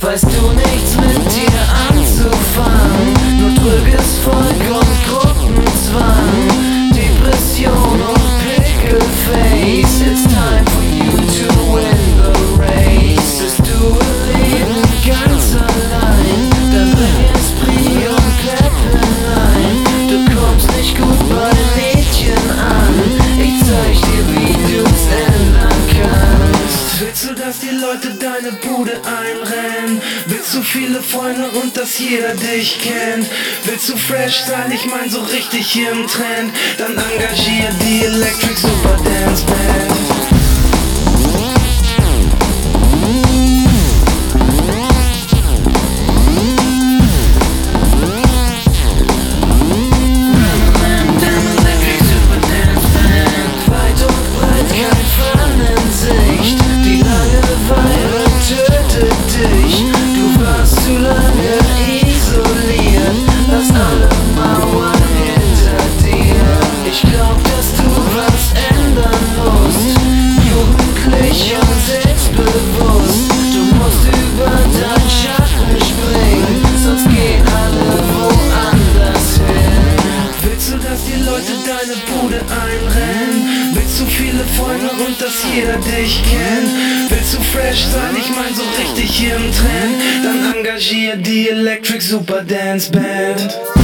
weißt du nichts mit dir anzufangen. Nur trüges Volk und Gruppenzwang, Depression und Pickelface. It's time for you to win the race. Bist du im Leben ganz allein, dann bring Esprit und Pläppelein. Du kommst nicht gut bei Mädchen an, ich zeig dir, wie du's ändern kannst. Willst du, dass die Leute deine Bude einrennen? Willst du viele Freunde und dass jeder dich kennt? Willst du fresh sein, ich mein so richtig im Trend? Dann engagier die Electric Super Dance Band. Deine Bude einrennen? Willst du viele Freunde und dass jeder dich kennt? Willst du fresh sein, ich mein so richtig im Trend? Dann engagier die Electric Super Dance Band.